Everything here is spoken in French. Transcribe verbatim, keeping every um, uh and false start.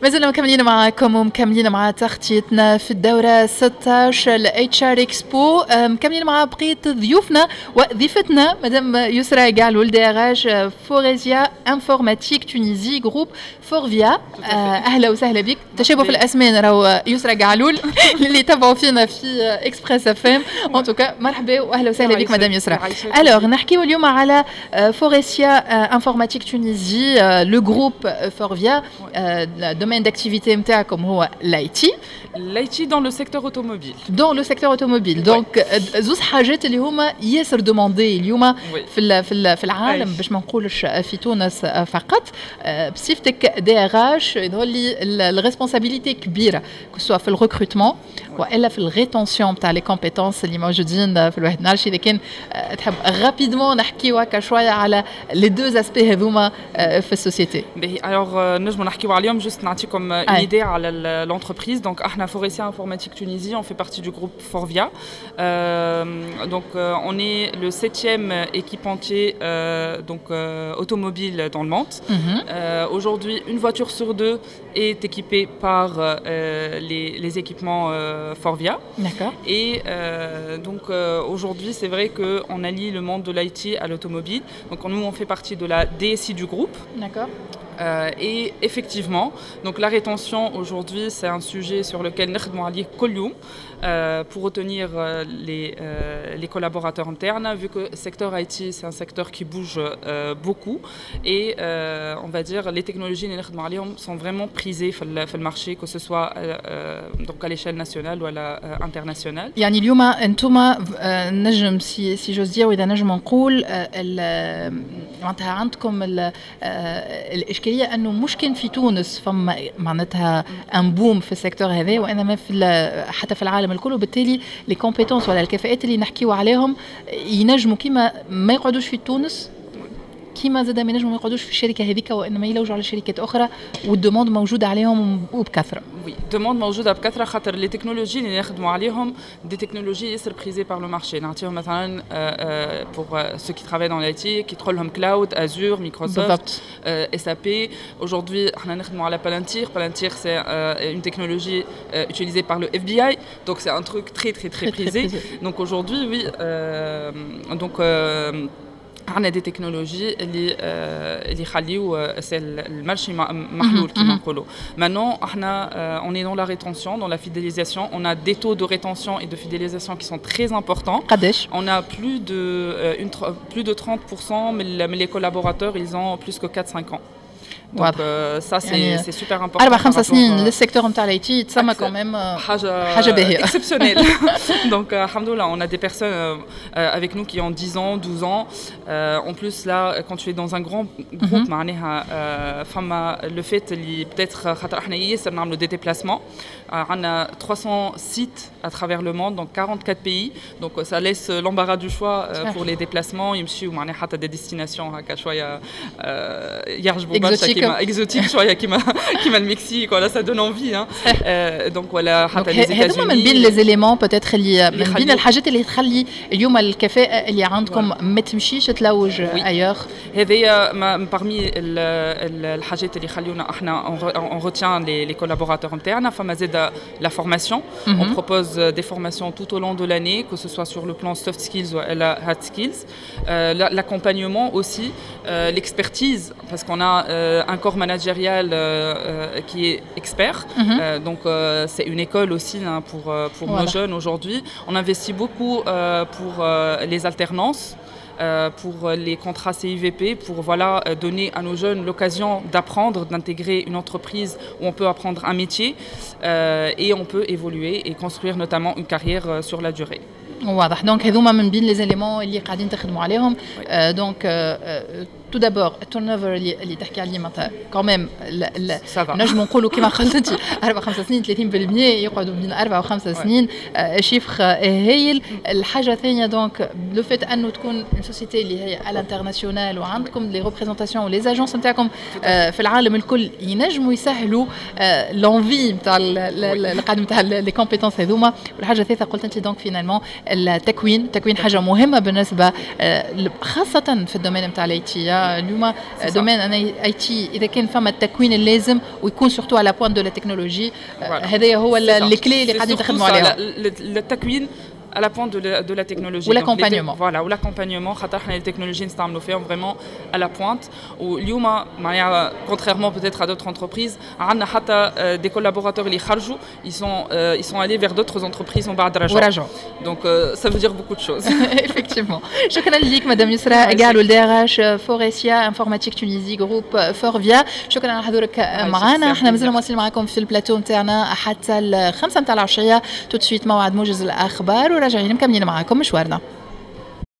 مازلنا مكملين معكم ومكملين مع تغطيتنا في الدورة ستة عشر لإتش آر إكسبو. مكملين مع بقية ضيوفنا وضيفتنا مدام يسرى قعلول ديراج فوريزيا انفورماتيك تونيزي جروب فورفيا. أهلا وسهلا بك. تشابه في الأسماء راهو يسرى قعلول اللي يتابعوا فينا في إكسبريس اف ام. ان توكا مرحبا واهلا وسهلا بك مدام يسرى. الوغ نحكيو اليوم على فوريزيا انفورماتيك تونيزي لو جروب فورفيا. domaine d'activité نتاعكم هو l'I T. l'I T dans le secteur automobile. Dans le secteur automobile. Donc زوز حاجات اللي هما ياسر دوموندي اليوم في ال في ال في العالم باش ما نقولش في تونس فقط. بصفتك دي ار اش يظهر لي الريسبونسابيلتي كبيره كسوا في الريكروتمون والا في الريتونسيون تاع لي كومبيتونس اللي موجودين في الواحد. نعرفش اذا كان تحب رابيدمون نحكيو هكا شويه على لي دو اسبي هذوما في السوسيتي. باهي الوغ نجمو نحكيو عليهم. جوست نعطيكم اون ايدي على l'entreprise. Donc احنا Forvia Informatique Tunisie, on fait partie du groupe Forvia. Euh, donc euh, on est le septième équipementier euh, donc euh, automobile dans le monde. Mm-hmm. Euh, aujourd'hui, une voiture sur deux est équipée par euh, les, les équipements euh, Forvia. D'accord. Et euh, donc euh, aujourd'hui, c'est vrai qu'on allie le monde de l'I T à l'automobile. Donc nous, on fait partie de la D S I du groupe. D'accord. Euh, et effectivement, donc la rétention aujourd'hui, c'est un sujet sur lequel nous allons travailler euh, pour retenir euh, les, euh, les collaborateurs internes, vu que le secteur I T, c'est un secteur qui bouge euh, beaucoup. Et euh, on va dire, les technologies sont vraiment prisées dans le marché, que ce soit euh, donc à l'échelle nationale ou à l'internationale. يعني اليوم أنتم نجم si si j'ose dire وإذا نجم نقول معناتها عندكم الإشكالية أنه مش كان في تونس فما معناتها ان بوم في السيكتور هذا وإنما في حتى في العالم الكل. وبالتالي لي كومبيتونس ولا الكفاءات اللي نحكيو عليهم ينجموا كيما ما يقعدوش في تونس كيما زاد ما ينجموا ما يقعدوش في الشركه هذيك وانما يلوجوا على شركات اخرى والدوموند موجوده عليهم وبكثره. وي دوموند موجوده بكثره خاطر لي تكنولوجي اللي نخدموا عليهم دي تكنولوجي ياسر بريزي بار لو مارشي. نعطيهم مثلا بور سو كي ترافاي دون لاي تي كي تدخلهم كلاود ازور مايكروسوفت اس اي بي. aujourd'hui احنا نخدموا على Palantir. Palantir c'est une technologie utilisée par le F B I, donc c'est un truc très très très prisé. Donc aujourd'hui oui euh, donc euh, on a des technologies اللي اللي يخليو c'est le marché محلول كما نقولوا. Maintenant احنا on est dans la rétention, dans la fidélisation. On a des taux de rétention et de fidélisation qui sont très importants. قداش؟ On a plus de une plus de trente pour cent mais les collaborateurs ils ont plus que quatre cinq ans. Donc euh, ça c'est يعني c'est super important. أربع خمس سنين للسيكتور نتاع الاي تي تسمى quand même حاجة حاجة باهية exceptionnelle. Donc alhamdoulilah on a des personnes euh, avec nous qui ont dix ans, douze ans. Euh, en plus là quand tu es dans un grand groupe معناها فما le fait اللي peut-être خاطر احنا ياسر نعملوا des déplacements. On a trois cents sites à travers le monde, donc quarante-quatre pays. Donc ça laisse l'embarras du choix euh, pour les déplacements. يمشيو معناها حتى des destinations هكا شوية يعجبوا برشا exotique شويه كيما كيما المكسيك ولا ça donne envie hein. euh, donc voilà حتى les États-Unis. هذوما من بين لي زيليمون peut-être اللي من بين الحاجات اللي تخلي اليوم الكفاءه اللي عندكم ما تمشيش تلوج ايور. هذه parmi الحاجات اللي خليونا احنا on retient les les collaborateurs internes. فما زاد la formation. On propose des formations tout au long de l'année, que ce soit sur le plan soft skills ou la hard skills. Euh, l'accompagnement aussi, euh, l'expertise parce qu'on a euh, un corps managérial euh, euh, qui est expert. Mm-hmm. Euh, donc euh, c'est une école aussi hein, pour, pour voilà. nos jeunes aujourd'hui. On investit beaucoup euh, pour euh, les alternances. Euh, pour les contrats C I V P, pour voilà, donner à nos jeunes l'occasion d'apprendre, d'intégrer une entreprise où on peut apprendre un métier euh, et on peut évoluer et construire notamment une carrière euh, sur la durée. واضح. دونك هذوما من بين لي زيليمون اللي قاعدين تخدموا عليهم. دونك تو دابور التورن اوفر اللي اللي تحكي عليه معناتها كوميم نجموا نقولوا كما قلت انت اربع خمس سنين ثلاثين بالمئة يقعدوا بين اربع وخمس سنين شيفخ هايل. الحاجه الثانيه دونك لو فيت انه تكون سوسيتي اللي هي على الانترناسيونال وعندكم لي ريبريزونطاسيون ولي اجونس نتاعكم في العالم الكل ينجموا يسهلوا لونفي نتاع القاعده نتاع لي كومبيتونس هذوما. والحاجه الثالثه قلت انت دونك فينالمون التكوين. التكوين حاجه مهمه بالنسبه خاصه في الدومين نتاع الاي تي اليوم دومين انا اي تي اذا كان فما التكوين اللازم ويكون سورتو على بوان دو لا تكنولوجي هذا هو الكلي اللي قاعدين تخدموا عليها التكوين à la pointe de la, de la technologie. Ou l'accompagnement. Voilà, ou l'accompagnement. Les technologies nous fait vraiment à la pointe. Ou contrairement peut-être à d'autres entreprises, on a des collaborateurs qui ils sont euh, ils sont allés vers d'autres entreprises en bas de l'argent. Donc euh, ça veut dire beaucoup de choses. Effectivement. شكرا لك مدام يسرا قالوا الدارش فوريسيا انفورماتيك تونيزي جروب فورفيا. شكرا على حضورك معنا. احنا مازلنا مواصلين معكم في البلاتو نتاعنا حتى الخمسة نتاع العشية. تو سويت موعد موجز الاخبار وراجعين مكملين معكم مشوارنا.